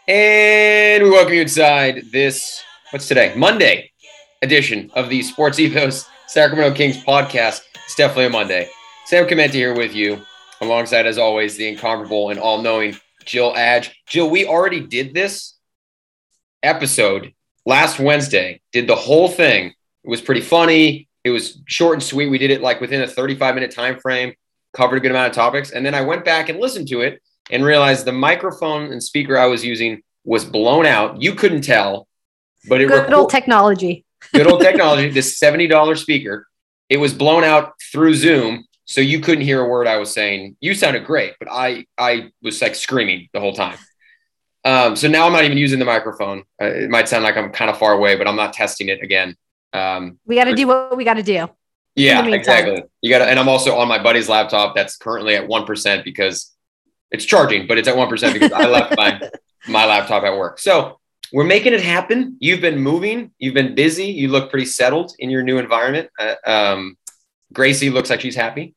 And we welcome you inside this, what's today? Monday edition of the Sports Ethos Sacramento Kings podcast. It's definitely a Monday. Sam Clemente here with you, alongside, as always, the incomparable and all-knowing Jill Adge. Jill, we already did this episode last Wednesday, did the whole thing. It was pretty funny. It was short and sweet. We did it like within a 35-minute time frame, covered a good amount of topics. And then I went back and listened to it and realized the microphone and speaker I was using was blown out. You couldn't tell, but it good old technology. Good old technology, this $70 speaker. It was blown out through Zoom, so you couldn't hear a word I was saying. You sounded great, but I was like screaming the whole time. So now I'm not even using the microphone. It might sound like I'm kind of far away, but I'm not testing it again. We got to do what we got to do. Yeah, exactly. You got to, and I'm also on my buddy's laptop that's currently at 1% because it's charging, but it's at 1% because I left my laptop at work. So we're making it happen. You've been moving. You've been busy. You look pretty settled in your new environment. Gracie looks like she's happy.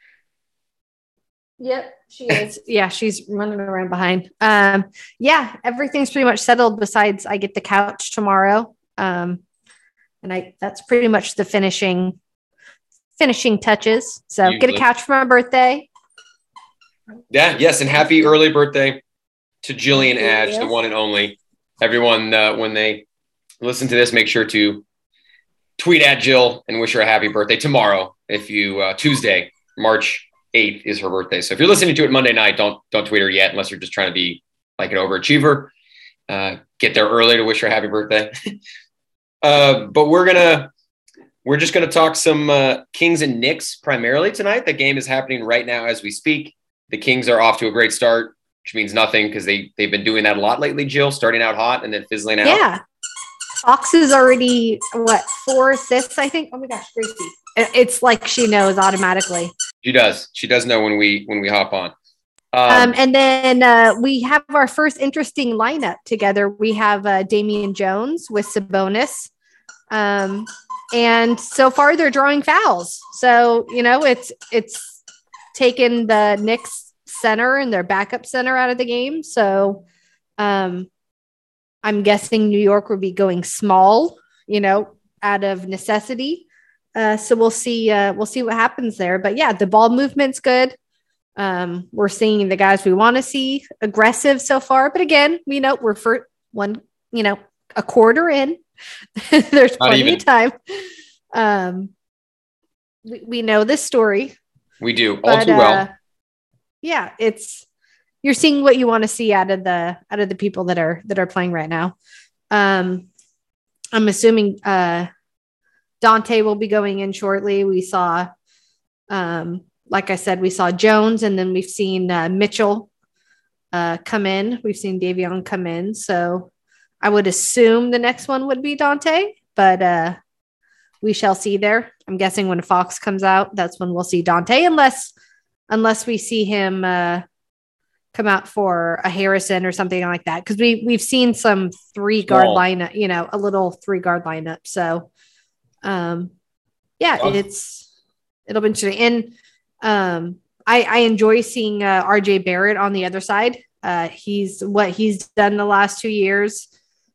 Yep, she is. Yeah, she's running around behind. Yeah, everything's pretty much settled besides I get the couch tomorrow. And that's pretty much the finishing touches. So Get a couch for my birthday. Yeah, yes, and happy early birthday to Jillian Adge, the one and only. Everyone, when they listen to this, make sure to tweet at Jill and wish her a happy birthday tomorrow. If you Tuesday, March 8th is her birthday. So if you're listening to it Monday night, don't tweet her yet unless you're just trying to be like an overachiever. Get there early to wish her a happy birthday. But we're just gonna talk some Kings and Knicks primarily tonight. The game is happening right now as we speak. The Kings are off to a great start, which means nothing because they've been doing that a lot lately, Jill, starting out hot and then fizzling out. Yeah. Fox is already, 4 assists, I think? Oh, my gosh, Gracie. It's like she knows automatically. She does. She does know when we hop on. And then we have our first interesting lineup together. We have Damian Jones with Sabonis. And so far, they're drawing fouls. So, it's taken the Knicks center and their backup center out of the game. So I'm guessing New York will be going small, out of necessity. So we'll see what happens there. But yeah, the ball movement's good. We're seeing the guys we want to see aggressive so far. But again, we're for one, a quarter in. There's plenty of time. We know this story. We do all too well. Yeah, you're seeing what you want to see out of the people that are playing right now. I'm assuming Dante will be going in shortly. We saw, like I said, we saw Jones, and then we've seen Mitchell come in. We've seen Davion come in. So I would assume the next one would be Dante, but we shall see there. I'm guessing when Fox comes out, that's when we'll see Dante, unless we see him come out for a Harrison or something like that. Because we've seen some 3-guard lineup, a little 3-guard lineup. So, yeah, it'll be interesting. And I enjoy seeing RJ Barrett on the other side. He's done the last 2 years.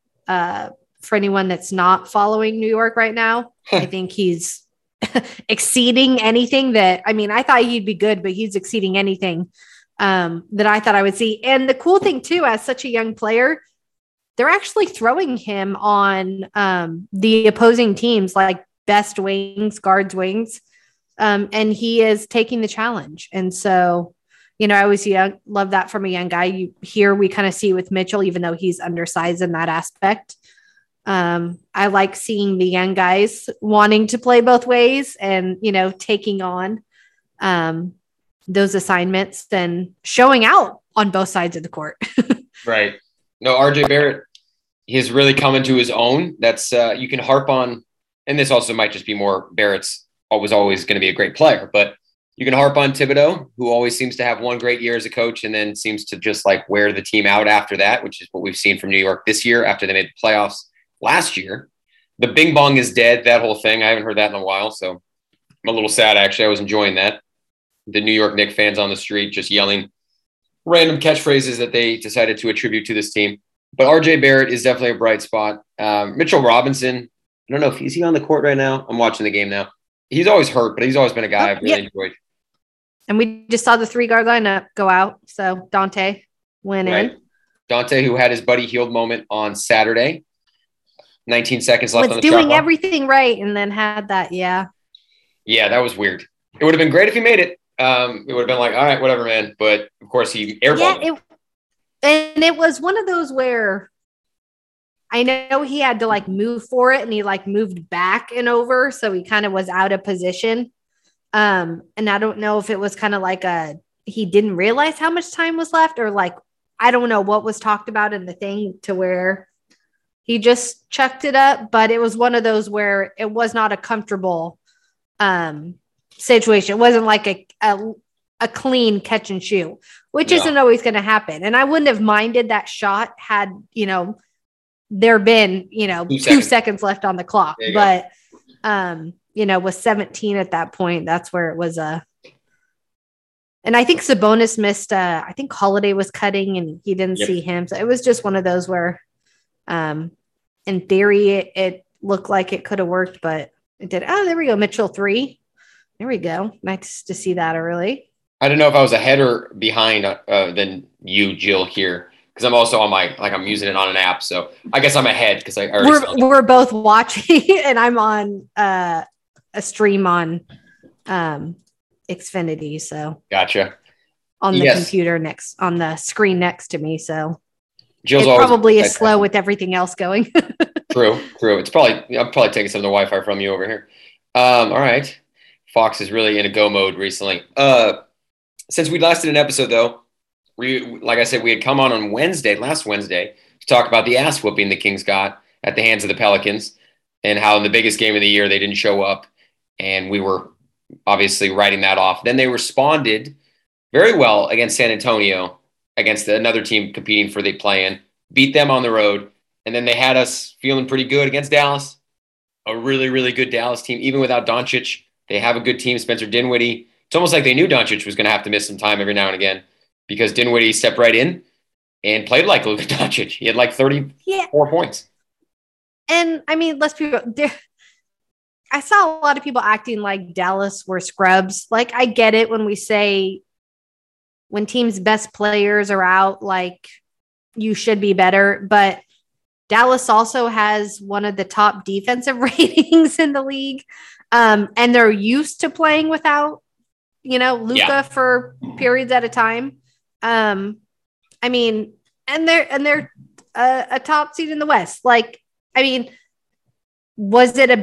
For anyone that's not following New York right now, I think he's exceeding anything I thought he'd be good, but he's exceeding anything that I thought I would see. And the cool thing too, as such a young player, they're actually throwing him on the opposing teams, like best wings, guards wings. And he is taking the challenge. And so, I always love that from a young guy. We kind of see with Mitchell, even though he's undersized in that aspect. I like seeing the young guys wanting to play both ways and, taking on those assignments and showing out on both sides of the court. Right. No, RJ Barrett, he's really coming to his own. That's you can harp on, and this also might just be more Barrett's was always going to be a great player, but you can harp on Thibodeau, who always seems to have one great year as a coach and then seems to just like wear the team out after that, which is what we've seen from New York this year after they made the playoffs last year. The bing bong is dead, that whole thing. I haven't heard that in a while, so I'm a little sad, actually. I was enjoying that. The New York Knicks fans on the street just yelling random catchphrases that they decided to attribute to this team. But RJ Barrett is definitely a bright spot. Mitchell Robinson, I don't know if he's on the court right now. I'm watching the game now. He's always hurt, but he's always been a guy I've really enjoyed. And we just saw the 3-guard lineup go out. So Dante went in. Dante, who had his Buddy Hield moment on Saturday. 19 seconds left on the shot doing clock. Everything right and then had that, Yeah, that was weird. It would have been great if he made it. It would have been like, all right, whatever, man. But, of course, he airballed. And it was one of those where I know he had to, like, move for it, and he, like, moved back and over, so he kind of was out of position. And I don't know if it was kind of like he didn't realize how much time was left, or, like, I don't know what was talked about in the thing to where he just chucked it up. But it was one of those where it was not a comfortable situation. It wasn't like a clean catch and shoot, which isn't always going to happen. And I wouldn't have minded that shot had, there been, 2 seconds left on the clock. But, with 17 at that point, that's where it was and I think Sabonis missed, I think Holiday was cutting and he didn't see him. So it was just one of those where, in theory, it looked like it could have worked, but it did. Oh, there we go. Mitchell 3. There we go. Nice to see that early. I don't know if I was ahead or behind than you, Jill, here, because I'm also on I'm using it on an app. So I guess I'm ahead because I already we're both watching, and I'm on a stream on Xfinity. So gotcha. On the computer on the screen next to me. So Jill's it probably is slow with everything else going. True. It's I'm probably taking some of the Wi-Fi from you over here. All right. Fox is really in a go mode recently. Since we last did an episode, though, like I said, we had come on last Wednesday, to talk about the ass whooping the Kings got at the hands of the Pelicans and how in the biggest game of the year they didn't show up. And we were obviously writing that off. Then they responded very well against San Antonio, against another team competing for the play-in, beat them on the road. And then they had us feeling pretty good against Dallas, a really, really good Dallas team, even without Doncic. They have a good team, Spencer Dinwiddie. It's almost like they knew Doncic was going to have to miss some time every now and again because Dinwiddie stepped right in and played like Luka Doncic. He had like 34 points. And, I mean, I saw a lot of people acting like Dallas were scrubs. Like, I get it when we say when teams' best players are out, like, you should be better. But Dallas also has one of the top defensive ratings in the league. And they're used to playing without, Luka for periods at a time. I mean, and they're a top seed in the West. Like, I mean, was it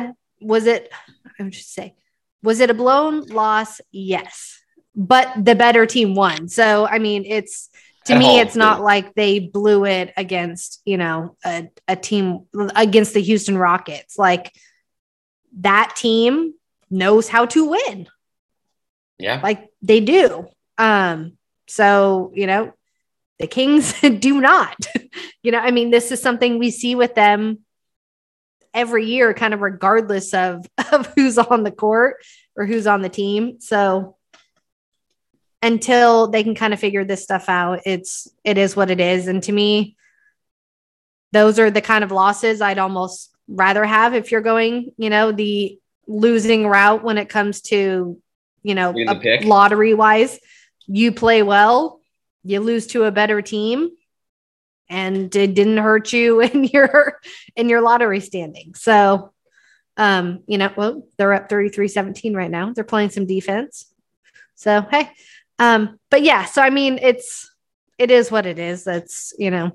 a blown loss? Yes. But the better team won. So, I mean, it's not like they blew it against, a team against the Houston Rockets. Like, that team knows how to win. Yeah. Like they do. So, the Kings do not, I mean, this is something we see with them every year, kind of regardless of who's on the court or who's on the team. So until they can kind of figure this stuff out, it is what it is. And to me, those are the kind of losses I'd almost rather have if you're going, the losing route when it comes to, lottery wise. You play well, you lose to a better team, and it didn't hurt you in your lottery standing. So, well, they're up 33-17 right now. They're playing some defense. So, hey, but yeah, so I mean, it is what it is. That's, No,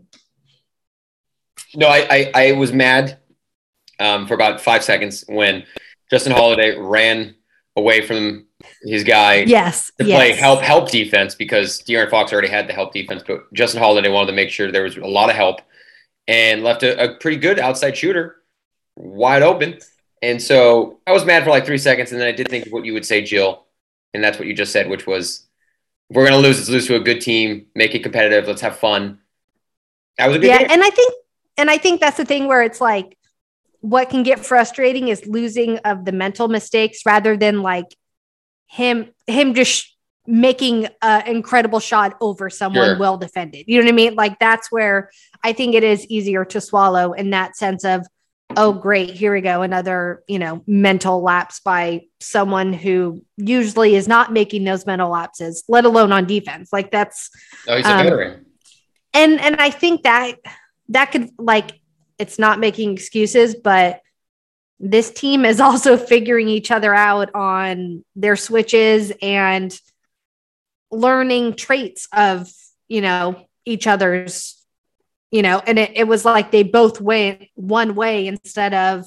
I was mad for about 5 seconds when Justin Holiday ran away from his guy to play help defense because De'Aaron Fox already had the help defense, but Justin Holiday wanted to make sure there was a lot of help and left a pretty good outside shooter wide open. And so I was mad for like 3 seconds, and then I did think of what you would say, Jill, and that's what you just said, which was, if we're going to lose, let's lose to a good team, make it competitive, let's have fun. That was a good game. And I think that's the thing where it's like, what can get frustrating is losing of the mental mistakes rather than like him just making an incredible shot over someone well defended. You know what I mean? Like that's where I think it is easier to swallow in that sense of, oh, great, here we go. Another, mental lapse by someone who usually is not making those mental lapses, let alone on defense. Like that's, he's a veteran. And I think that could, like, it's not making excuses, but this team is also figuring each other out on their switches and learning traits of, each other's, and it was like they both went one way instead of,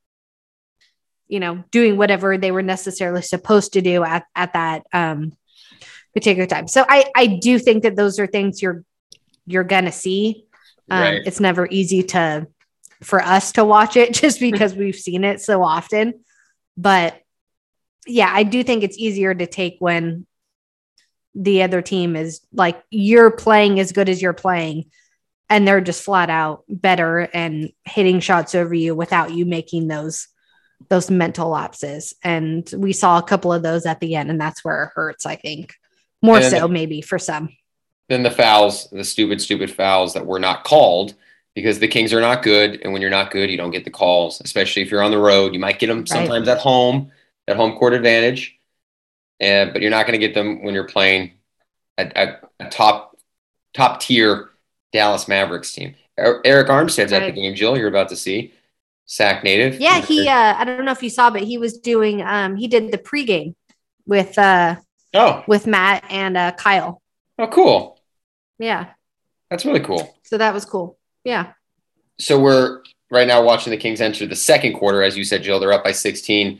doing whatever they were necessarily supposed to do at that particular time. So I do think that those are things you're going to see. Right. It's never easy for us to watch it just because we've seen it so often. But yeah, I do think it's easier to take when the other team is like, you're playing as good as you're playing and they're just flat out better and hitting shots over you without you making those mental lapses. And we saw a couple of those at the end, and that's where it hurts, I think, more so maybe for some. Then the fouls, the stupid fouls that were not called because the Kings are not good. And when you're not good, you don't get the calls, especially if you're on the road. You might get them sometimes at home court advantage. But you're not going to get them when you're playing a top tier Dallas Mavericks team. Eric Armstead's at the game, Jill, you're about to see. Sac native. Yeah, he I don't know if you saw, but he was doing he did the pregame with Matt and Kyle. Oh, cool. Yeah. That's really cool. So that was cool. Yeah. So we're right now watching the Kings enter the second quarter. As you said, Jill, they're up by 16.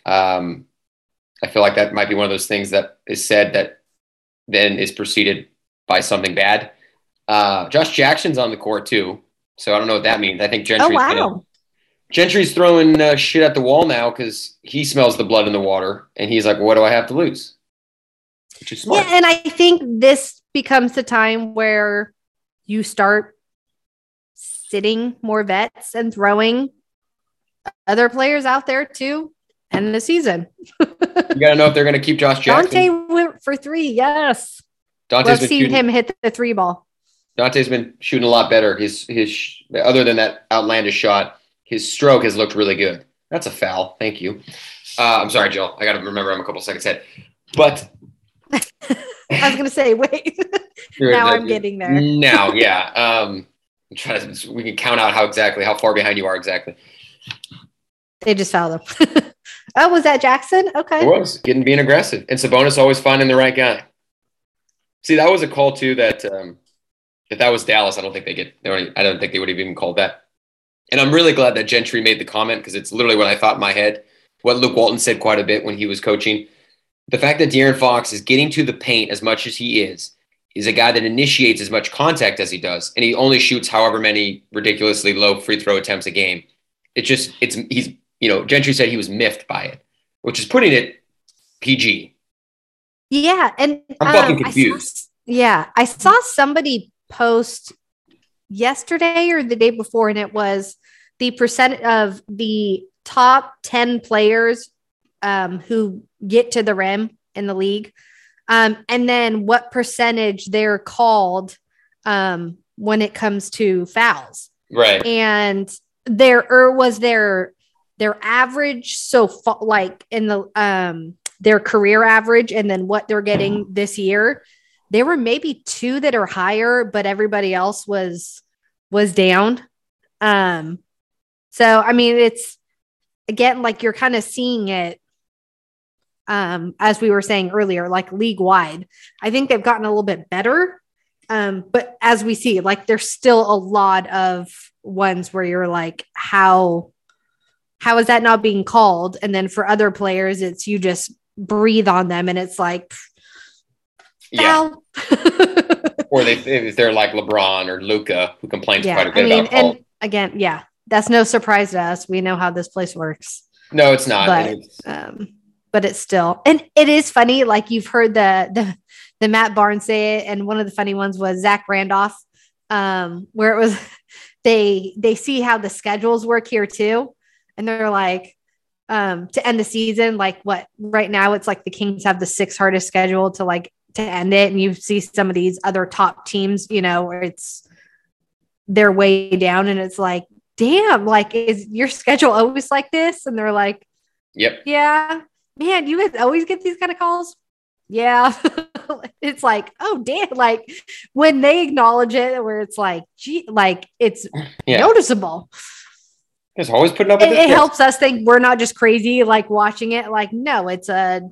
I feel like that might be one of those things that is said that then is preceded by something bad. Josh Jackson's on the court too. So I don't know what that means. I think Gentry's throwing shit at the wall now because he smells the blood in the water. And he's like, what do I have to lose? Which is smart. Yeah, and I think this becomes the time where you start sitting more vets and throwing other players out there too. End of the season. You got to know if they're going to keep Josh Jackson. Dante went for 3. Yes. Dante's been seen him hit the 3 ball. Dante's been shooting a lot better. His other than that outlandish shot, his stroke has looked really good. That's a foul. Thank you. I'm sorry, Jill. I got to remember I'm a couple seconds ahead. But I was going to say, wait. Now I'm getting there. Now, yeah. We can count out how far behind you are exactly. They just fouled him. Oh, was that Jackson? Okay. It was being aggressive, and Sabonis always finding the right guy. See, that was a call too. That if that was Dallas, I don't think they would have even called that. And I'm really glad that Gentry made the comment because it's literally what I thought in my head. What Luke Walton said quite a bit when he was coaching. The fact that De'Aaron Fox is getting to the paint as much as he is a guy that initiates as much contact as he does, and he only shoots however many ridiculously low free throw attempts a game. Gentry said he was miffed by it, which is putting it PG. Yeah, and I'm fucking confused. I saw somebody post yesterday or the day before, and it was the percent of the top 10 players who get to the rim in the league, and then what percentage they're called when it comes to fouls. Right. And their average like in the their career average and then what they're getting this year, there were maybe 2 that are higher, but everybody else was down. So I mean, it's again, like you're kind of seeing it as we were saying earlier, like league wide. I think they've gotten a little bit better. But as we see, like there's still a lot of ones where you're like, how is that not being called? And then for other players, it's you just breathe on them and it's like, foul. Or if they're like LeBron or Luka, who complains quite a bit about call. And again, that's no surprise to us. We know how this place works. No, it's not. But it's still, and it is funny. Like you've heard the Matt Barnes say it. And one of the funny ones was Zach Randolph, where it was, they see how the schedules work here too. And they're like, to end the season. Like what right now it's like the Kings have the 6th hardest schedule to end it. And you see some of these other top teams, where they're way down and it's like, damn, like is your schedule always like this? And they're like, yep. Yeah, man, you guys always get these kind of calls. Yeah. It's like, oh damn, like when they acknowledge it where it's like, gee, like it's noticeable. It's always putting up with it helps us think we're not just crazy like watching it. Like, no, it's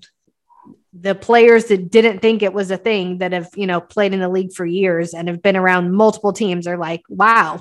the players that didn't think it was a thing that have, played in the league for years and have been around multiple teams are like, wow,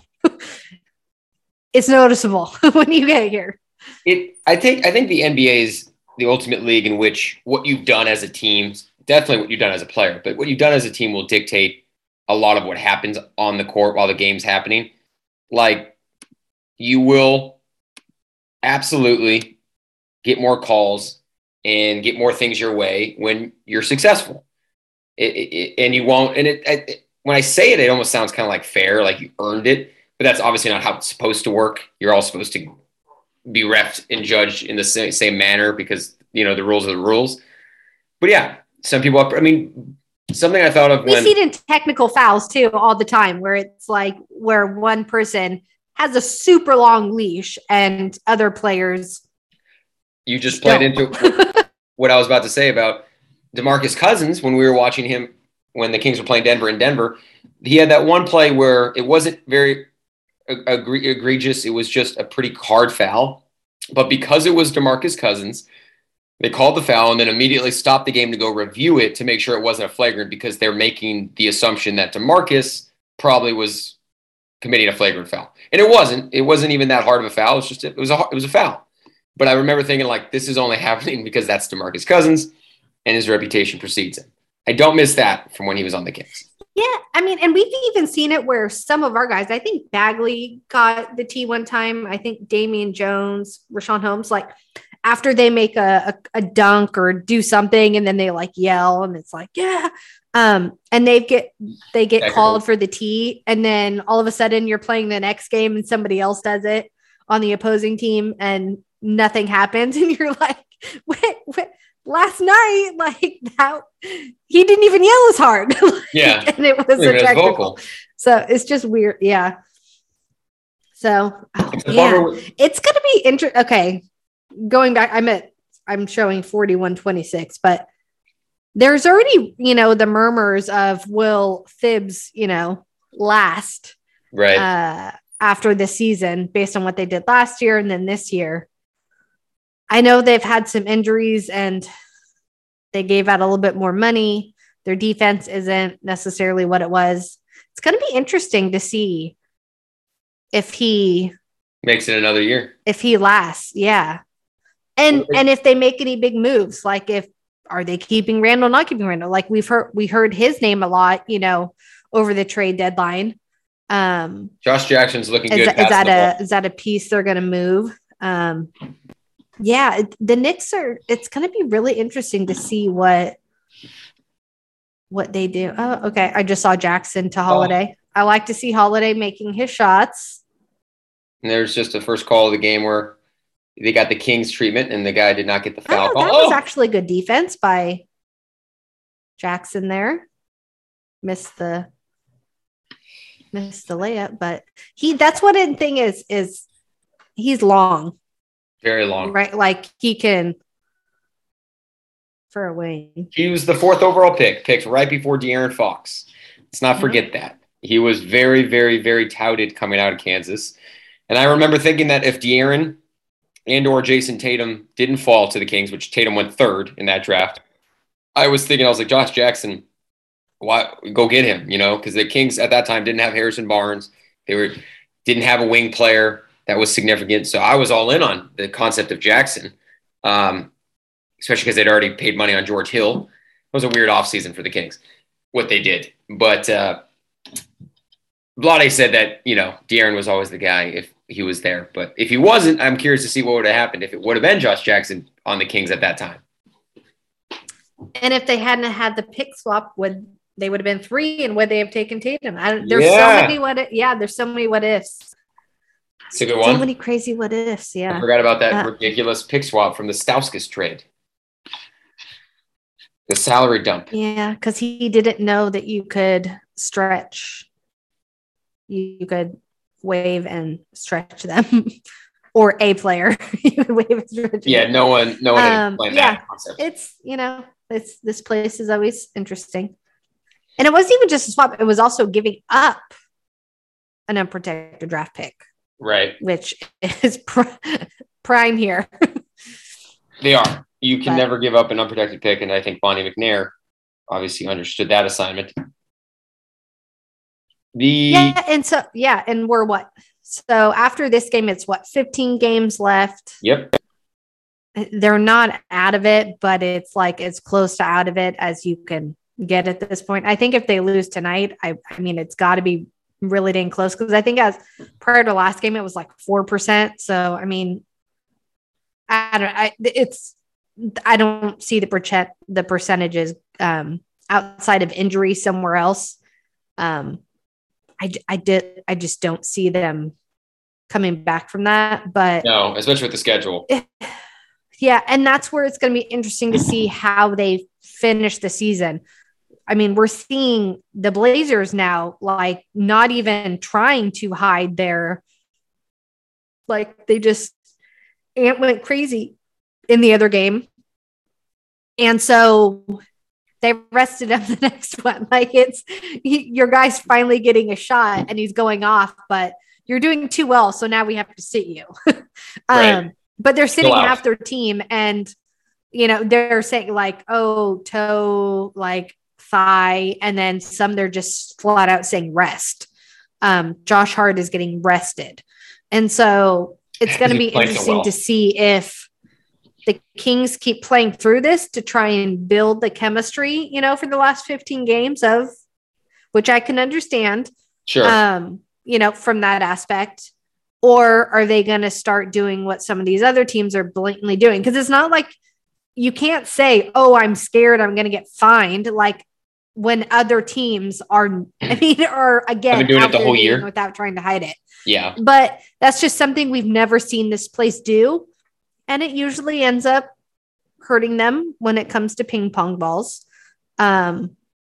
it's noticeable when you get here. I think the NBA is the ultimate league in which what you've done as a team, definitely what you've done as a player, but what you've done as a team will dictate a lot of what happens on the court while the game's happening. Like, you will absolutely get more calls and get more things your way when you're successful. And you won't. And when I say it, it almost sounds kind of like fair, like you earned it. But that's obviously not how it's supposed to work. You're all supposed to be refed and judged in the same manner because, the rules are the rules. But yeah, some people, something I thought of we see it in technical fouls too all the time where it's like where one person has a super long leash and other players. You just played into what I was about to say about DeMarcus Cousins when we were watching him when the Kings were playing Denver in Denver. He had that one play where it wasn't very egregious. It was just a pretty hard foul. But because it was DeMarcus Cousins, they called the foul and then immediately stopped the game to go review it to make sure it wasn't a flagrant because they're making the assumption that DeMarcus probably was committing a flagrant foul. And it wasn't. It wasn't even that hard of a foul. It's just it was a foul. But I remember thinking, like, this is only happening because that's DeMarcus Cousins and his reputation precedes him. I don't miss that from when he was on the Kings. Yeah, and we've even seen it where some of our guys, I think Bagley got the T one time. I think Damian Jones, Rashawn Holmes, like after they make a dunk or do something and then they like yell and it's like, yeah. And they get called for the T and then all of a sudden you're playing the next game and somebody else does it on the opposing team and nothing happens. And you're like, what? Last night, like that, he didn't even yell as hard. Yeah. And it was a technical. So it's just weird. Yeah. So, it's going to be interesting. Okay. Going back, I'm showing 41-26, but there's already, the murmurs of will Thibs, last right after the season based on what they did last year and then this year. I know they've had some injuries and they gave out a little bit more money. Their defense isn't necessarily what it was. It's going to be interesting to see if he makes it another year, if he lasts. Yeah. And if they make any big moves, like are they keeping Randall, not keeping Randall? Like we heard his name a lot, over the trade deadline. Josh Jackson's looking good. Is that a piece they're going to move? Yeah, the Knicks it's going to be really interesting to see what they do. Oh, okay. I just saw Jackson to Holiday. I like to see Holiday making his shots. And there's just the first call of the game where they got the Kings treatment and the guy did not get the foul call. That was actually good defense by Jackson there. Missed the layup, but that's what the thing is he's long. Very long. Right? Like he can for a wing. He was the 4th overall picked right before De'Aaron Fox. Let's not forget that. He was very, very, very touted coming out of Kansas. And I remember thinking that if De'Aaron and or Jason Tatum didn't fall to the Kings, which Tatum went 3rd in that draft, I was like, Josh Jackson, why go get him, because the Kings at that time didn't have Harrison Barnes. They didn't have a wing player that was significant. So I was all in on the concept of Jackson, especially because they'd already paid money on George Hill. It was a weird offseason for the Kings, what they did. But Vlade said that, De'Aaron was always the guy if he was there. But if he wasn't, I'm curious to see what would have happened if it would have been Josh Jackson on the Kings at that time. And if they hadn't had the pick swap, they would have been 3 and would they have taken Tatum? There's so many what ifs. It's a good one. So many crazy what ifs. Yeah. I forgot about that ridiculous pick swap from the Stauskas trade. The salary dump. Yeah, because he didn't know that you could stretch. You could waive and stretch them, or a player. You could waive and stretch. Yeah, no one explained that concept. It's this place is always interesting, and it wasn't even just a swap. It was also giving up an unprotected draft pick, right? Which is prime here. They are. You can never give up an unprotected pick, and I think Bonnie McNair obviously understood that assignment. And we're what? So after this game, it's 15 games left. Yep. They're not out of it, but it's like as close to out of it as you can get at this point. I think if they lose tonight, I mean, it's got to be really dang close, because I think as prior to last game, it was like 4%. So, I mean, I don't see the percentages outside of injury somewhere else. I just don't see them coming back from that. But no, especially with the schedule. Yeah, and that's where it's going to be interesting to see how they finish the season. I mean, we're seeing the Blazers now, like, not even trying to hide their, like, they just went crazy in the other game. And so they rested him the next one. Like, your guy's finally getting a shot and he's going off, but you're doing too well. So now we have to sit you. Right. But they're sitting half their team, and, they're saying like, oh, toe, like thigh. And then some, they're just flat out saying rest. Josh Hart is getting rested. And so it's going to be interesting to see if the Kings keep playing through this to try and build the chemistry, for the last 15 games which I can understand. Sure. From that aspect. Or are they going to start doing what some of these other teams are blatantly doing? Because it's not like you can't say, oh, I'm scared, I'm going to get fined. Like, when other teams are again, I've been doing it the whole year without trying to hide it. Yeah. But that's just something we've never seen this place do. And it usually ends up hurting them when it comes to ping pong balls. So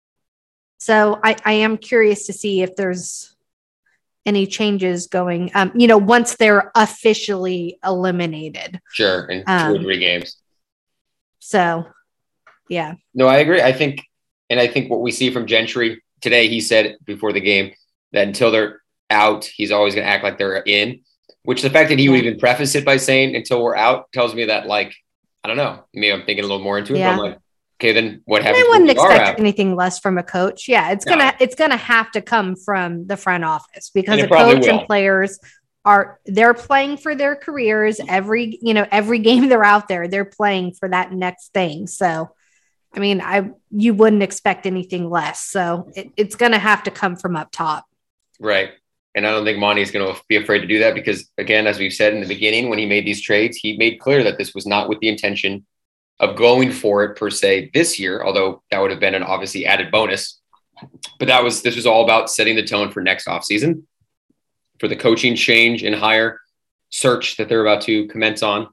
I am curious to see if there's any changes going, once they're officially eliminated. Sure. In 2 or 3 games. So, yeah. No, I agree. I think what we see from Gentry today, he said before the game that until they're out, he's always going to act like they're in, which the fact that he would even preface it by saying until we're out tells me that, like, I don't know, maybe I'm thinking a little more into it, but I'm like, okay, then what happens? I wouldn't expect anything less from a coach. Yeah, it's gonna have to come from the front office, because the coach and players they're playing for their careers. Every game they're out there, they're playing for that next thing. So, I mean, you wouldn't expect anything less. So it's gonna have to come from up top. Right. And I don't think Monty's going to be afraid to do that, because, again, as we've said in the beginning, when he made these trades, he made clear that this was not with the intention of going for it per se this year, although that would have been an obviously added bonus. But this was all about setting the tone for next offseason, for the coaching change and hire search that they're about to commence on,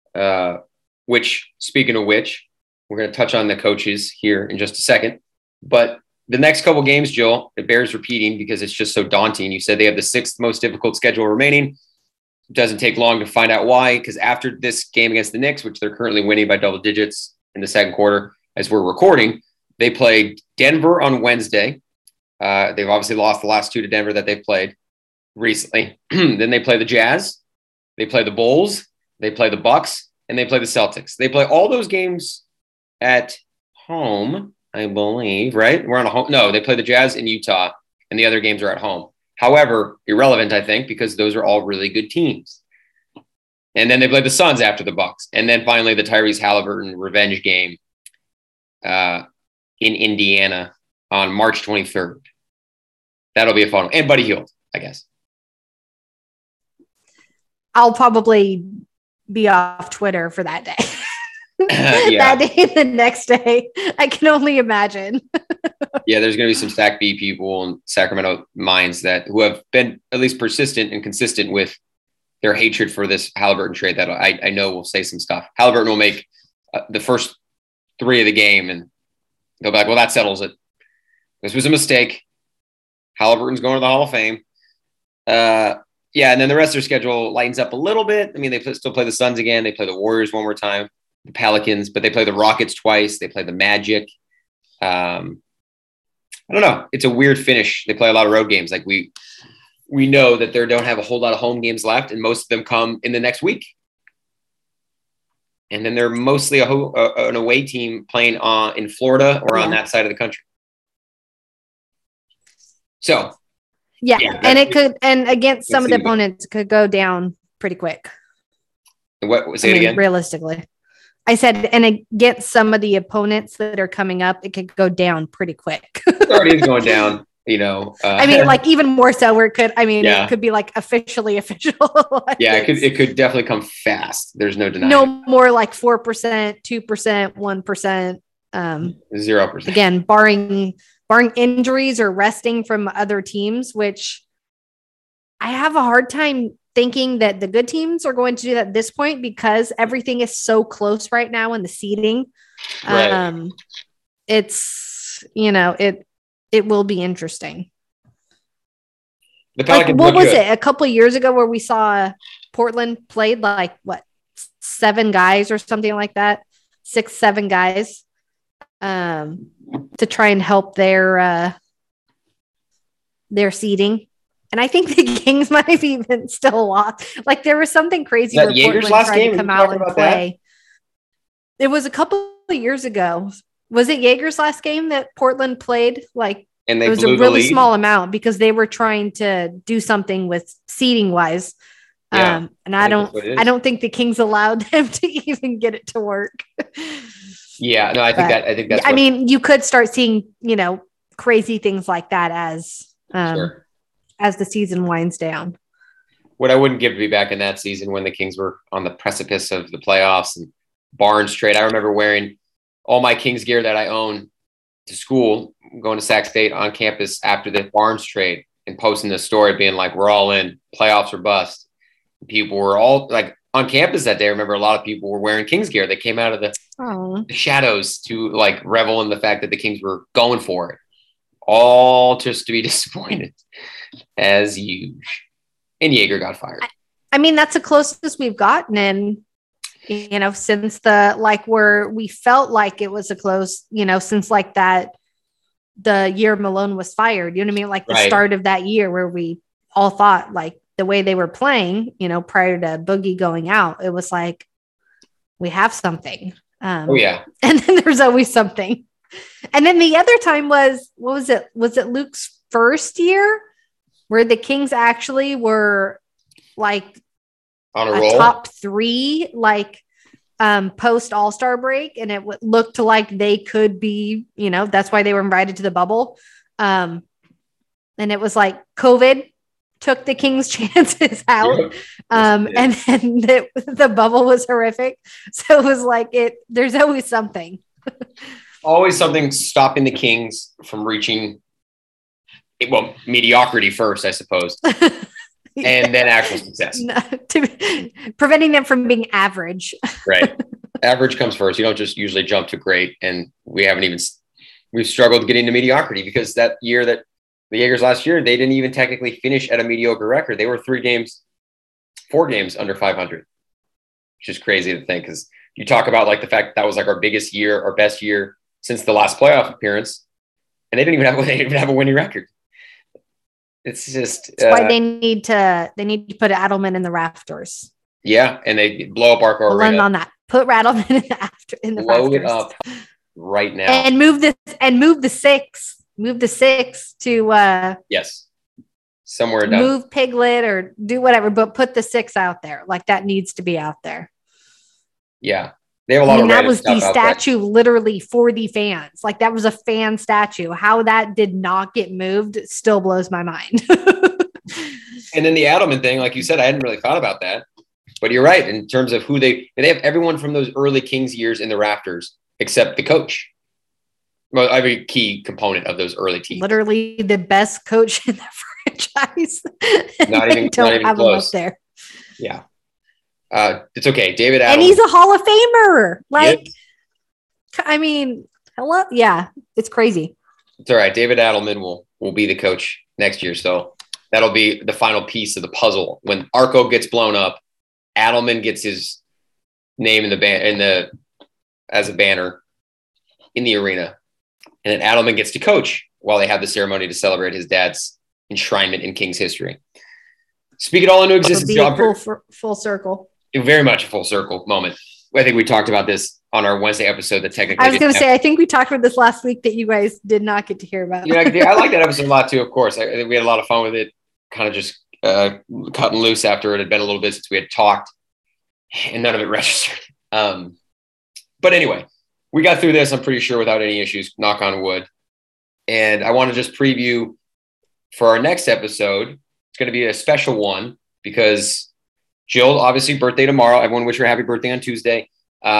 which, speaking of which, we're going to touch on the coaches here in just a second. But the next couple games, Jill, it bears repeating because it's just so daunting. You said they have the 6th most difficult schedule remaining. It doesn't take long to find out why, because after this game against the Knicks, which they're currently winning by double digits in the second quarter as we're recording, they played Denver on Wednesday. They've obviously lost the last 2 to Denver that they've played recently. Then they play the Jazz, they play the Bulls, they play the Bucks, and they play the Celtics. They play all those games at home, I believe, right? We're on a home. No, they play the Jazz in Utah, and the other games are at home. However, irrelevant, I think, because those are all really good teams. And then they play the Suns after the Bucks. And then finally the Tyrese Halliburton revenge game in Indiana on March 23rd. That'll be a fun one. And Buddy Hield, I guess. I'll probably be off Twitter for that day. That day, the next day, I can only imagine. Yeah, there's going to be some Stack B people and Sacramento minds who have been at least persistent and consistent with their hatred for this Halliburton trade that I know will say some stuff. Halliburton will make the first 3 of the game and go back. Well, that settles it. This was a mistake. Halliburton's going to the Hall of Fame. And then the rest of their schedule lightens up a little bit. I mean, they still play the Suns again. They play the Warriors one more time, the Pelicans, but they play the Rockets twice. They play the Magic. I don't know. It's a weird finish. They play a lot of road games. Like we know that they don't have a whole lot of home games left, and most of them come in the next week. And then they're mostly an away team playing in Florida or on that side of the country. So, and it could, and against some of the opponents, could go down pretty quick. Say it again? Realistically. I said, and against some of the opponents that are coming up, it could go down pretty quick. It already is going down, I mean, like even more so where it could, it could be like official. It could definitely come fast. There's no denying. No more like 4%, 2%, 1%, 0%. Again, barring injuries or resting from other teams, which I have a hard time thinking that the good teams are going to do that at this point because everything is so close right now in the seeding. Right. It's, it will be interesting. Like, what was it? A couple of years ago where we saw Portland played 7 guys or something like that, 6, 7 guys, to try and help their seeding. And I think the Kings might have even still lost. Like there was something crazy where Portland tried to come out and play. It was a couple of years ago. Was it Jaeger's last game that Portland played? And it was a really small amount because they were trying to do something with seeding wise. Yeah, and I don't think the Kings allowed them to even get it to work. Yeah, no, I think that's. I mean, you could start seeing, crazy things like that as the season winds down. What I wouldn't give to be back in that season when the Kings were on the precipice of the playoffs and Barnes trade. I remember wearing all my Kings gear that I own to school, going to Sac State on campus after the Barnes trade and posting this story being like, we're all in, playoffs or bust. People were all like on campus that day. I remember a lot of people were wearing Kings gear. They came out of the shadows to revel in the fact that the Kings were going for it. All just to be disappointed as usual. And Jaeger got fired. I mean, that's the closest we've gotten in, since where we felt like it was a close, since the year Malone was fired, you know what I mean? Like the start of that year where we all thought the way they were playing, prior to Boogie going out, it was like, we have something. And then there's always something. And then the other time was, what was it? Was it Luke's first year where the Kings actually were on a roll? Top 3, post All-Star break. And it looked like they could be, that's why they were invited to the bubble. And it was COVID took the Kings' chances out. And then the bubble was horrific. So it was there's always something. Always something stopping the Kings from reaching, mediocrity first, I suppose, and then actual success. Preventing them from being average. Right. Average comes first. You don't just usually jump to great. And we've struggled getting to mediocrity because that year that the Jaegers last year, they didn't even technically finish at a mediocre record. They were 4 games under 500, which is crazy to think because you talk about the fact that was our biggest year, our best year since the last playoff appearance, and they didn't even have a winning record. It's just that's why they need to put Adelman in the rafters. Yeah, and they blow up Arco Arena. Land on that. Put Adelman in the blow rafters. It up right now, and move the 6. Move the 6 to somewhere down. Move Piglet or do whatever, but put the 6 out there. That needs to be out there. Yeah. They have a lot of that was the statue literally for the fans. That was a fan statue. How that did not get moved still blows my mind. And then the Adelman thing, like you said, I hadn't really thought about that. But you're right. In terms of who they have everyone from those early Kings years in the rafters, except the coach. Well, I mean, key component of those early teams. Literally the best coach in the franchise. Not even close. Him up there. Yeah. It's okay. David Adelman. And he's a Hall of Famer. Like, yes. I mean, hello. Yeah, it's crazy. It's all right. David Adelman will be the coach next year. So that'll be the final piece of the puzzle. When Arco gets blown up, Adelman gets his name as a banner in the arena. And then Adelman gets to coach while they have the ceremony to celebrate his dad's enshrinement in Kings history. Speak it all into existence. Full circle. Very much a full circle moment. I think we talked about this on our Wednesday episode that technically I was going to say, I think we talked about this last week that you guys did not get to hear about. Yeah, I like that episode a lot too, of course. I think we had a lot of fun with it, kind of just cutting loose after it had been a little bit since we had talked and none of it registered. But anyway, we got through this, I'm pretty sure, without any issues, knock on wood. And I want to just preview for our next episode. It's going to be a special one because Jill, obviously, birthday tomorrow. Everyone wish her a happy birthday on Tuesday.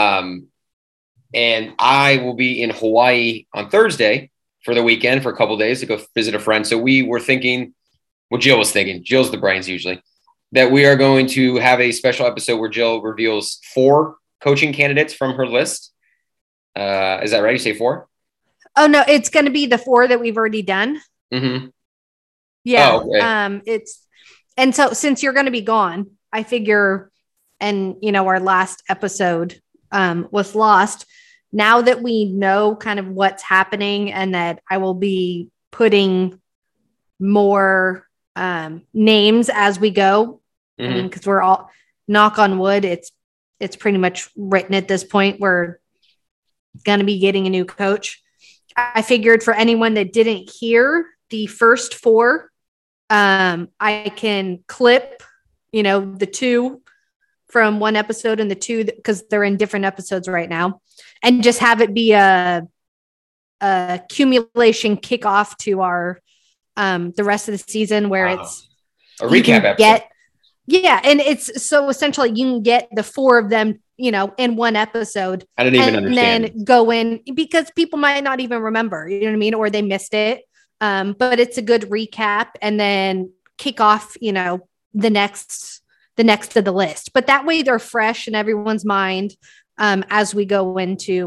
And I will be in Hawaii on Thursday for the weekend for a couple of days to go visit a friend. So we were thinking, well, Jill was thinking, Jill's the brains usually, that we are going to have a special episode where Jill reveals 4 coaching candidates from her list. Is that right? You say 4? Oh, no, it's going to be the 4 that we've already done. Mm-hmm. Yeah. Oh, okay. And so since you're going to be gone, I figure, and our last episode was lost. Now that we know kind of what's happening and that I will be putting more names as we go. Mm-hmm. I mean, because we're all, knock on wood, it's pretty much written at this point. We're going to be getting a new coach. I figured for anyone that didn't hear the first 4, I can clip, the 2 from one episode and the 2 because they're in different episodes right now, and just have it be a accumulation kickoff to our the rest of the season where it's a recap episode. And it's so essentially you can get the 4 of them, in one episode. I didn't even understand. And then go in because people might not even remember, you know what I mean? Or they missed it. But it's a good recap and then kick off, the next of the list. But that way they're fresh in everyone's mind as we go into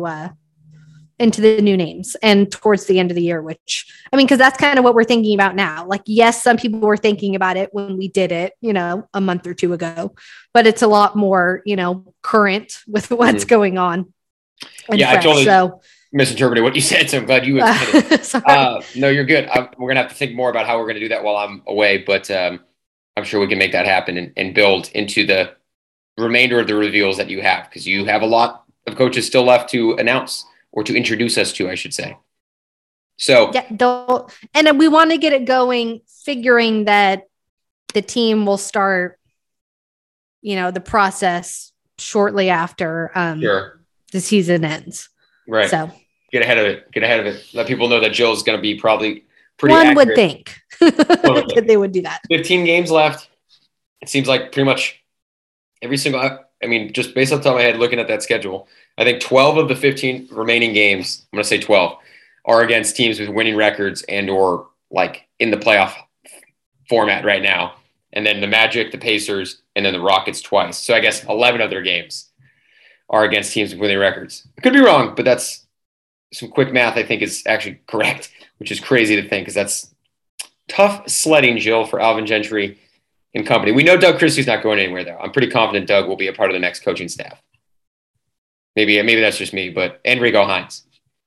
the new names and towards the end of the year, which, I mean, because that's kind of what we're thinking about now. Like, yes, some people were thinking about it when we did it, a month or 2 ago, but it's a lot more, current with what's going on. Yeah, fresh, I totally misinterpreted what you said, so I'm glad you admitted it. No, you're good. We're going to have to think more about how we're going to do that while I'm away, but I'm sure we can make that happen and build into the remainder of the reveals that you have, because you have a lot of coaches still left to announce or to introduce us to, I should say. So yeah, and we want to get it going, figuring that the team will start, the process shortly after the season ends. Right. So get ahead of it. Let people know that Jill's going to be probably pretty One accurate. would think that they would do that. 15 games left. It seems like pretty much every single, I mean, just based on the top of my head, looking at that schedule, I think 12 of the 15 remaining games, I'm going to say 12, are against teams with winning records and or like in the playoff format right now. And then the Magic, the Pacers, and then the Rockets twice. So I guess 11 of their games are against teams with winning records. I could be wrong, but that's some quick math I think is actually correct, which is crazy to think because that's tough sledding, Jill, for Alvin Gentry and company. We know Doug Christie's not going anywhere, though. I'm pretty confident Doug will be a part of the next coaching staff. Maybe that's just me, and Rico Hines.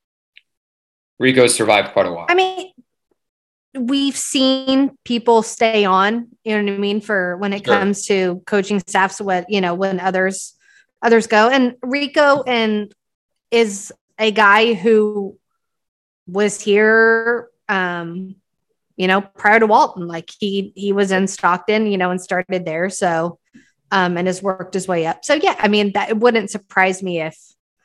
Rico's survived quite a while. I mean, we've seen people stay on, you know what I mean, for when it comes to coaching staffs, when others go. And Rico is a guy who was here, prior to Walton. Like he was in Stockton, and started there. So, and has worked his way up. So yeah, I mean, that it wouldn't surprise me if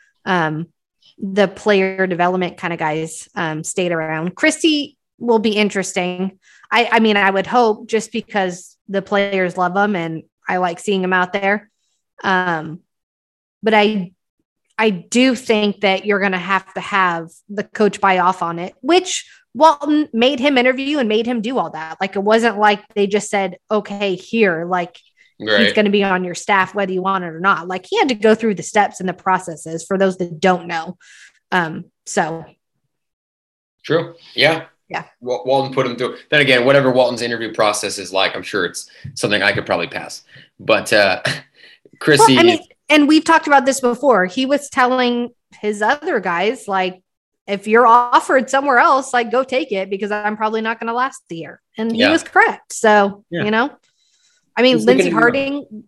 the player development kind of guys stayed around. Christie will be interesting. I mean, I would hope, just because the players love him and I like seeing him out there. But I do think that you're going to have the coach buy off on it, which Walton made him interview and made him do all that. Like, it wasn't like they just said, okay, here, like, Right. He's going to be on your staff, whether you want it or not. Like he had to go through the steps and the processes for those that don't know. So. True. Yeah. Yeah. Walton put him through. Then again, whatever Walton's interview process is like, I'm sure it's something I could probably pass. But Chrissy. Well, I mean, and we've talked about this before. He was telling his other guys, like, if you're offered somewhere else, like, go take it because I'm probably not going to last the year. And he was correct. So, you know, I mean, Lindsey Harding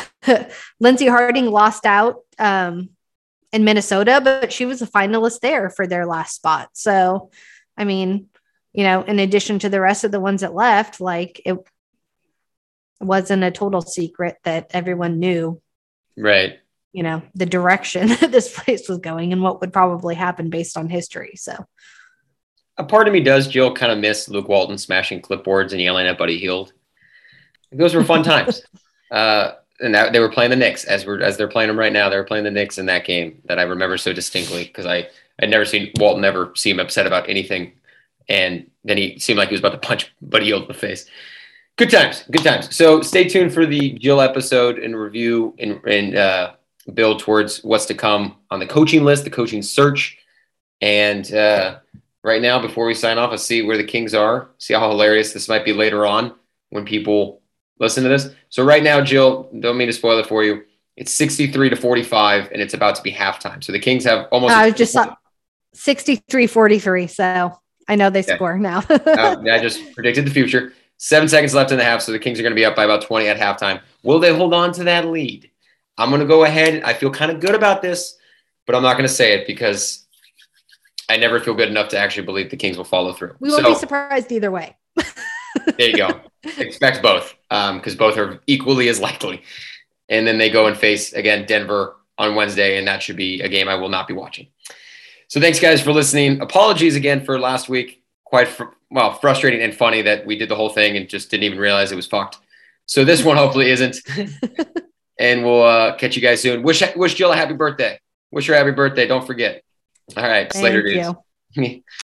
lost out in Minnesota, but she was a finalist there for their last spot. So, I mean, you know, in addition to the rest of the ones that left, like it wasn't a total secret that everyone knew. Right. You know, the direction that this place was going and what would probably happen based on history. So a part of me does, Jill, kind of miss Luke Walton smashing clipboards and yelling at Buddy Hield. Those were fun times. And that, they were playing the Knicks as they're playing them right now. They were playing the Knicks in that game that I remember so distinctly because I'd never seen Walton ever seem upset about anything. And then he seemed like he was about to punch Buddy Hield in the face. Good times. So stay tuned for the Jill episode and review and build towards what's to come on the coaching list, the coaching search. And right now, before we sign off, let's see where the Kings are. See how hilarious this might be later on when people listen to this. So right now, Jill, don't mean to spoil it for you. It's 63-45, and it's about to be halftime. So the Kings have almost. I just saw 63-43. So I know they score now. I just predicted the future. 7 seconds left in the half, so the Kings are going to be up by about 20 at halftime. Will they hold on to that lead? I'm going to go ahead. I feel kind of good about this, but I'm not going to say it because I never feel good enough to actually believe the Kings will follow through. We won't be surprised either way. There you go. Expect both because both are equally as likely. And then they go and face, again, Denver on Wednesday, and that should be a game I will not be watching. So thanks, guys, for listening. Apologies again for last week. Quite frustrating and funny that we did the whole thing and just didn't even realize it was fucked. So this one hopefully isn't. And we'll catch you guys soon. Wish Jill a happy birthday. Wish her a happy birthday. Don't forget. All right. Slater dudes.